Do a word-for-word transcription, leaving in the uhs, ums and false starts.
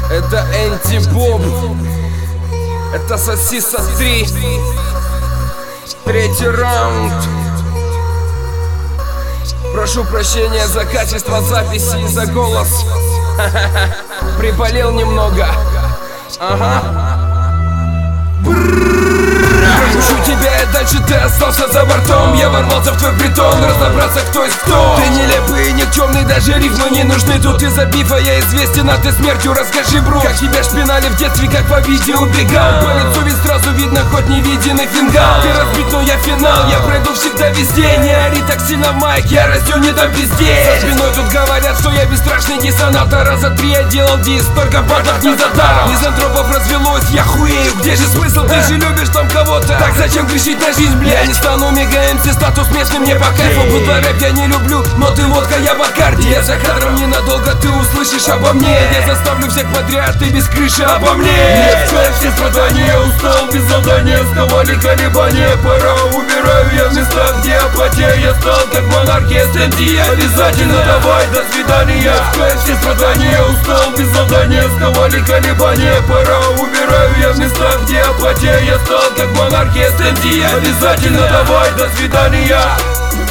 Это Антибоб. Это Сосиса три. Третий раунд. Прошу прощения за качество записи и за голос. Приболел немного. Ага. Пропущу тебя, и дальше ты остался за бортом. Я ворвался в твой притон, разобраться кто есть кто. Ты нелепый и никчемный, даже рифмы не нужны. Тут из-за бифа я известен, а ты смертью. Расскажи, бро, как тебя шпинали в детстве, как по видео убегал. По лицу ведь сразу видно, хоть невидимый фингал. Ты разбит, но я финал, я пройду всегда везде. Не ори так сильно, майк, я растю не там пиздец. За спиной тут говорят, что я бесстрашный диссонатор. Раза три я делал дис, только батов не за даром. Мизантропов развелось, я хуею, где же смысл? Ты же любишь там кого-то, так зачем грешить на жизнь, бля? Я не стану мега-МС, статус местный мне по кайфу. Быдло рэп я не люблю, но ты водка, я Бакарди. Я за кадром ненадолго, ты услышишь обо мне. Я заставлю всех подряд, ты без крыши обо мне. Нет, все страдания, устал без задания. Сковали колебания, пора убираю я в местах, где апатия. Я стал как монархия эс эм ди. Обязательно давай, до свидания. Все страдания, устал без задания. Сковали колебания, пора убираю я в местах, где апатия. Я стал как монархия эс эм ди. Обязательно давай, до свидания.